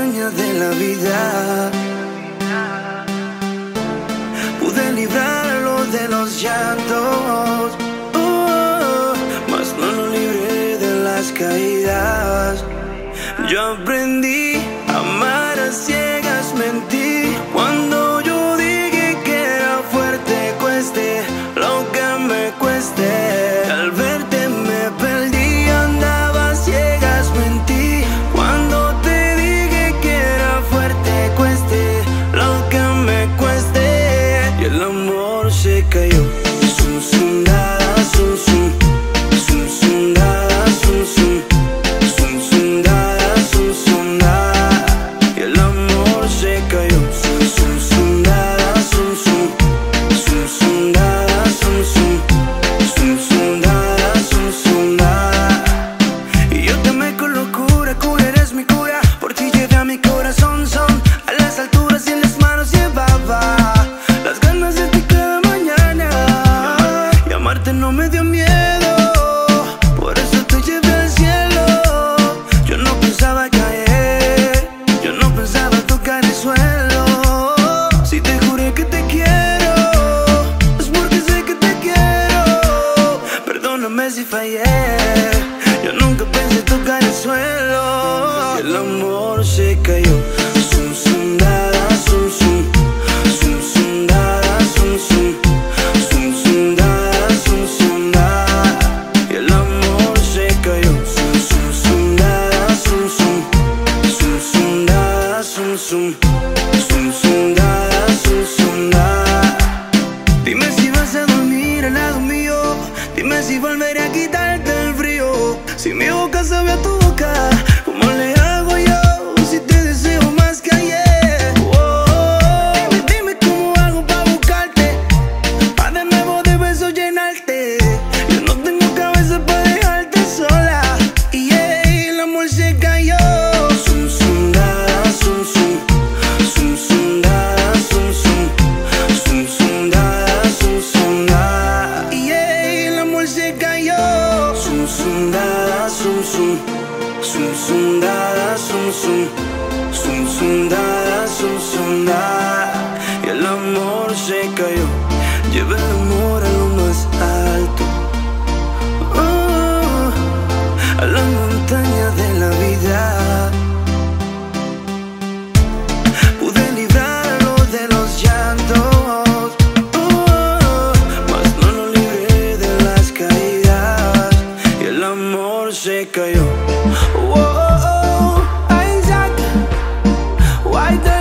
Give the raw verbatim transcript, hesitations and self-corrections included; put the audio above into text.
montaña de la vida. Pude librarlo de los llantos, oh, mas no lo libré de las caídas. Yo aprendí a amar a ciegas, mentí cuando yo dije que era fuerte, cueste lo que me cueste. Al verte me perdí, andaba a ciegas, mentí cuando te dije que era fuerte, cueste lo que me cueste. Y el amor se cayó. Zum, zum, dada, zum, zum. Zum, zum, dada, zum, zum. Zum, zum, dada, zum, zum, dada. Y el amor se cayó. Zum, zum, zum, dada, zum, zum. Zum, zum, dada, zum, zum. Zum, zum, dada, zum, zum, dada. Y yo te amé con locura, cura, eres mi cura. Por ti llevé a mi corazón, son a las alturas y en las manos llevaba las ganas de ti cada mañana. Y amarte no me dio miedo, por eso te llevé al cielo. Yo no pensaba caer, yo no pensaba tocar el suelo. Si te juré que te quiero, es porque sé que te quiero. Perdóname si fallé, yo nunca pensé tocar el suelo. Y el amor se cayó. Zum, zum, dada, zum, zum. Zum, zum, dada, zum, zum. Zum, zum, dada, zum, zum, dada. Y el amor se cayó. Zum, zum, zum, dada, zum, zum. Zum, zum, dada, zum, zum. Zum, zum, dada, zum, zum, dada. Dime si vas a dormir al lado mío, dime si volveré a quitarte el frío. Si mi boca sabe a tu boca, ¿cómo le hago yo si te deseo más que ayer? Oh, dime, dime cómo hago pa' buscarte, pa' de nuevo de besos llenarte. Yo no tengo cabeza pa' dejarte sola. Y yeah, el amor se cayó. Zum, zum, dada, zum, zum. Zum, zum, dada, zum, zum. Zum, zum, dada, zum, zum, dada. Y yeah, el amor se cayó. Zum, zum, dada, zum, zum. Zum, zum, dada, zum, zum. Zum, zum, dada, zum, zum, dada. Y el amor se cayó. Lleva el amor a lo más alto, oh, a la montaña de la vida. Pude librarlo de los llantos, oh, mas no lo libré de las caídas. Y el amor se cayó. Oh, oh, oh, Isaac, why the